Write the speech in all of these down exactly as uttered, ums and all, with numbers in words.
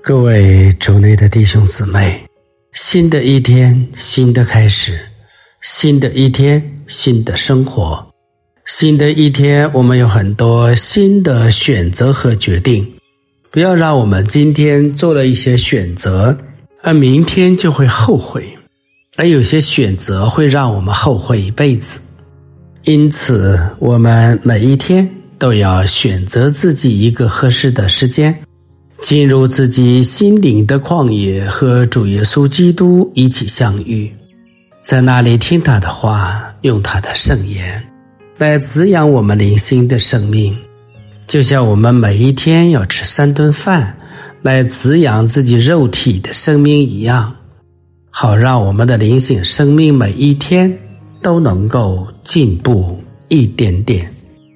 各位主内的弟兄姊妹，新的一天，新的开始，新的一天，新的生活，新的一天，我们有很多新的选择和决定。不要让我们今天做了一些选择，而明天就会后悔，而有些选择会让我们后悔一辈子。因此，我们每一天都要选择自己一个合适的时间，进入自己心灵的旷野，和主耶稣基督一起相遇，在那里听他的话，用他的圣言来滋养我们灵性的生命，就像我们每一天要吃三顿饭来滋养自己肉体的生命一样，好让我们的灵性生命每一天都能够进步一点点。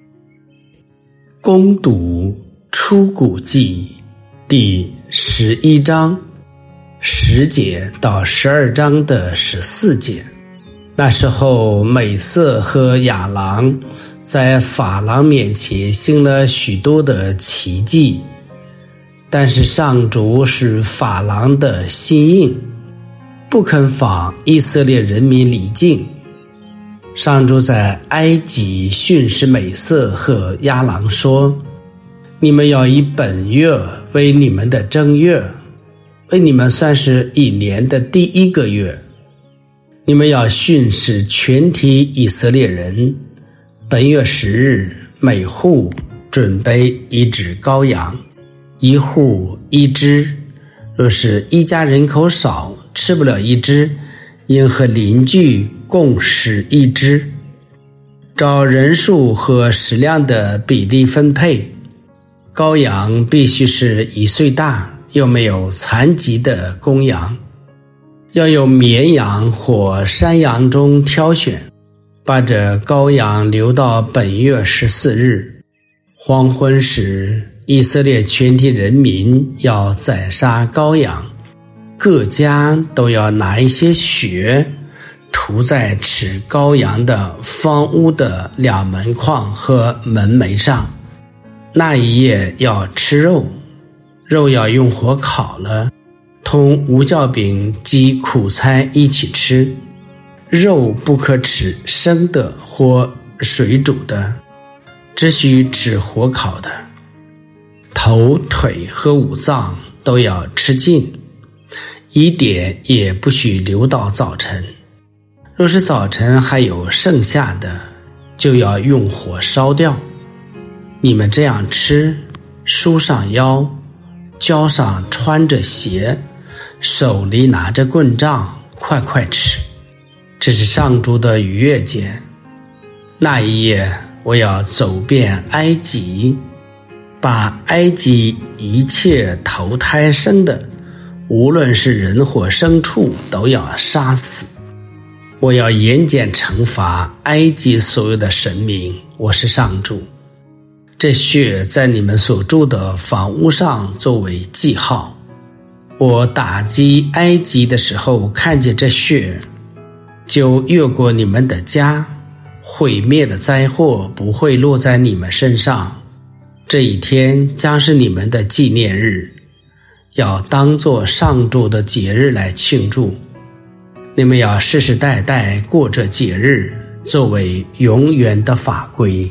攻读出谷记第十一章十节到十二章的十四节。那时候美色和亚郎在法郎面前行了许多的奇迹，但是上主使法郎的心硬，不肯放以色列人民离境。上主在埃及训示美色和亚郎说，你们要以本月为你们的正月，为你们算是一年的第一个月。你们要训示全体以色列人，本月十日，每户准备一只羔羊，一户一只。若是一家人口少，吃不了一只，应和邻居共食一只，照人数和食量的比例分配。羔羊必须是一岁大，又没有残疾的公羊，要有绵羊或山羊中挑选，把这羔羊留到本月十四日。黄昏时，以色列全体人民要宰杀羔羊，各家都要拿一些血涂在吃羔羊的房屋的两门框和门楣上。那一夜要吃肉，肉要用火烤了，同无酵饼及苦菜一起吃。肉不可吃生的或水煮的，只许吃火烤的。头、腿和五脏都要吃尽，一点也不许留到早晨。若是早晨还有剩下的，就要用火烧掉。你们这样吃，束上腰，脚上穿着鞋，手里拿着棍杖，快快吃。这是上主的逾越节。那一夜，我要走遍埃及，把埃及一切投胎生的，无论是人或牲畜，都要杀死。我要严检惩罚埃及所有的神明，我是上主。这血在你们所住的房屋上作为记号。我打击埃及的时候，看见这血，就越过你们的家，毁灭的灾祸不会落在你们身上。这一天将是你们的纪念日，要当作上主的节日来庆祝。你们要世世代代过这节日，作为永远的法规。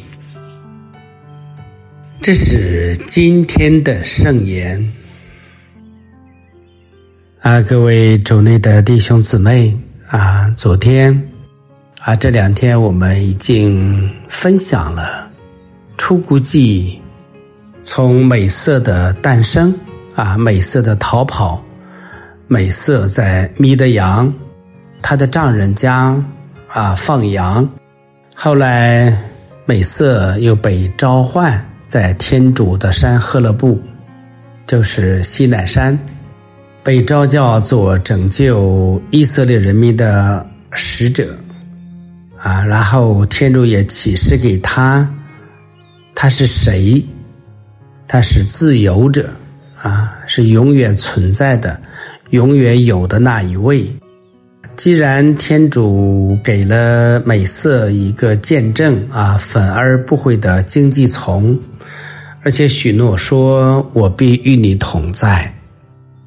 这是今天的圣言啊，各位主内的弟兄姊妹啊，昨天啊这两天我们已经分享了出谷记，从美色的诞生啊，美色的逃跑，美色在米德扬他的丈人家啊放羊，后来美色又被召唤在天主的山赫勒布，就是西乃山，被召叫做拯救以色列人民的使者啊。然后天主也启示给他，他是谁？他是自由者啊，是永远存在的，永远有的那一位。既然天主给了美色一个见证啊，粉而不悔的荆棘丛，而且许诺说我必与你同在，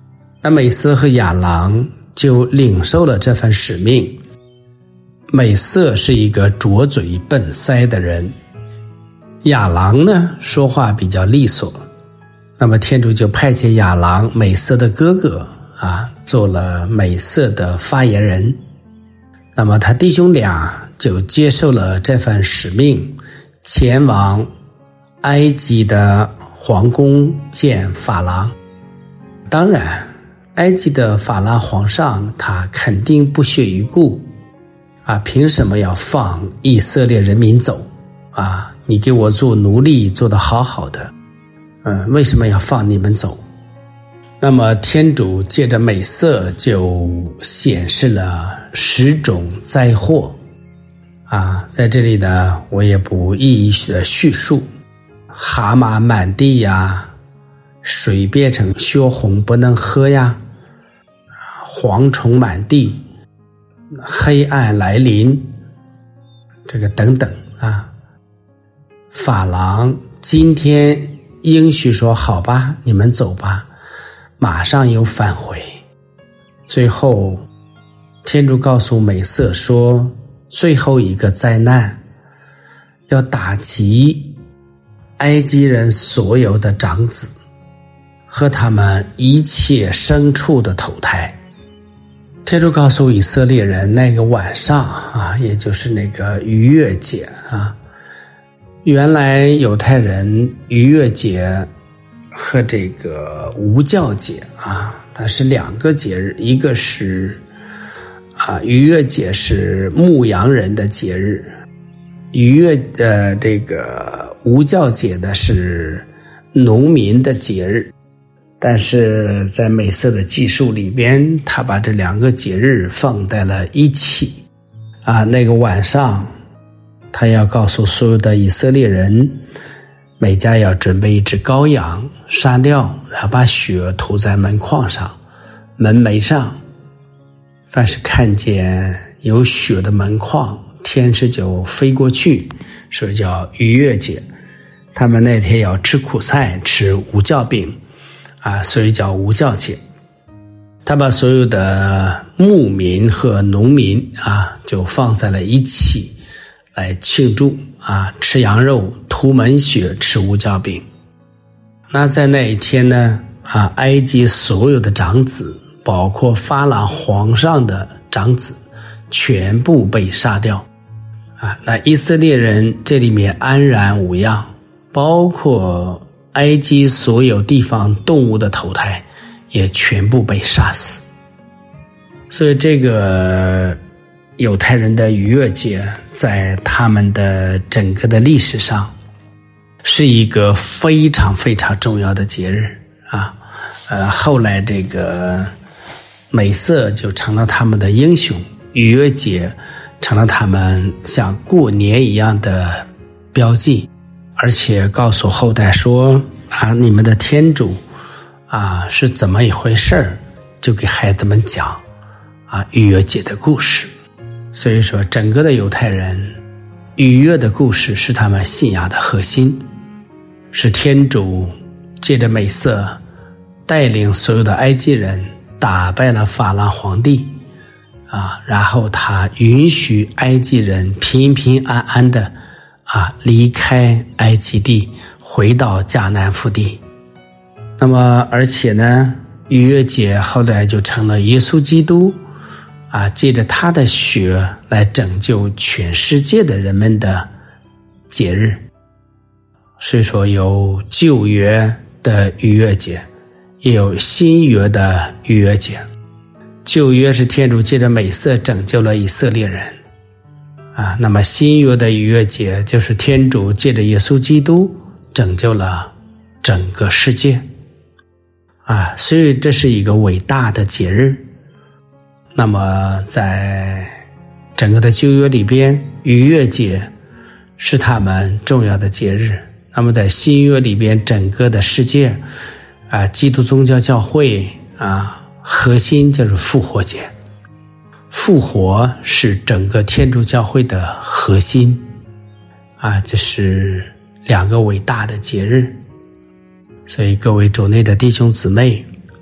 那美色和亚郎就领受了这份使命。美色是一个拙嘴笨腮的人，亚郎呢说话比较利索，那么天主就派遣亚郎美色的哥哥啊做了美色的发言人。那么他弟兄俩就接受了这份使命，前往埃及的皇宫见法郎。当然埃及的法郎皇上他肯定不屑一顾啊，凭什么要放以色列人民走啊？你给我做奴隶做得好好的，嗯，为什么要放你们走？那么天主借着美色就显示了十种灾祸啊，在这里呢我也不一一的叙述。蛤蟆满地呀，水变成血红不能喝呀，蝗虫满地，黑暗来临，这个等等啊。法郎今天应许说好吧，你们走吧，马上又返回。最后天主告诉美色说，最后一个灾难要打击埃及人所有的长子和他们一切牲畜的头胎。天主告诉以色列人，那个晚上啊，也就是那个逾越节啊，原来犹太人逾越节和这个无教节啊，它是两个节日，一个是啊逾越节是牧羊人的节日，逾越的这个无教节的是农民的节日。但是在美色的记述里边，他把这两个节日放在了一起啊。那个晚上他要告诉所有的以色列人，每家要准备一只羔羊，杀掉，然后把血涂在门框上、门楣上，凡是看见有血的门框，天使就飞过去，所以叫逾越节。他们那天要吃苦菜，吃无酵饼啊，所以叫无酵节。他把所有的牧民和农民啊，就放在了一起来庆祝啊，吃羊肉，涂门血，吃无酵饼。那在那一天呢，啊，埃及所有的长子，包括法老皇上的长子，全部被杀掉啊。那以色列人这里面安然无恙，包括埃及所有地方动物的头胎也全部被杀死。所以这个犹太人的逾越节在他们的整个的历史上是一个非常非常重要的节日啊。呃，后来这个美色就成了他们的英雄，逾越节成了他们像过年一样的标记，而且告诉后代说啊，你们的天主啊是怎么一回事，就给孩子们讲啊逾越节的故事。所以说整个的犹太人逾越的故事是他们信仰的核心，是天主借着美色带领所有的埃及人打败了法老皇帝啊，然后他允许埃及人平平安安的啊离开埃及地，回到迦南福地。那么而且呢，逾越节后来就成了耶稣基督啊，借着他的血来拯救全世界的人们的节日。所以说有旧约的逾越节，也有新约的逾越节。旧约是天主借着美色拯救了以色列人啊，那么新约的逾越节就是天主借着耶稣基督拯救了整个世界啊，所以这是一个伟大的节日。那么在整个的旧约里边，逾越节是他们重要的节日。那么在新约里边，整个的世界啊，基督宗教教会啊，核心就是复活节。复活是整个天主教会的核心啊，这是两个伟大的节日。所以各位主内的弟兄姊妹，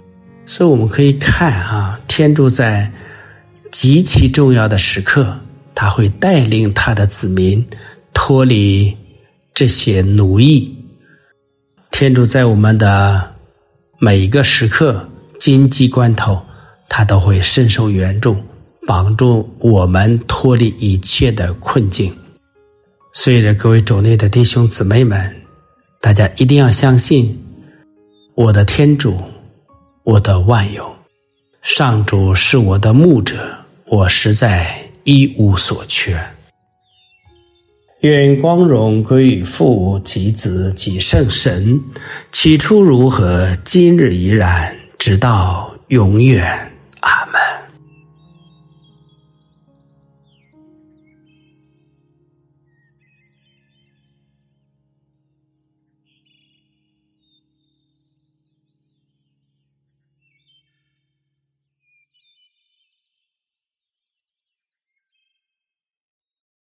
所以我们可以看啊，天主在极其重要的时刻，他会带领他的子民脱离这些奴役。天主在我们的每一个时刻紧急关头，他都会伸手援助，帮助我们脱离一切的困境。所以各位主内的弟兄姊妹们，大家一定要相信我的天主，我的万有，上主是我的牧者，我实在一无所缺。愿光荣归于父及子及圣神，起初如何，今日依然，直到永远。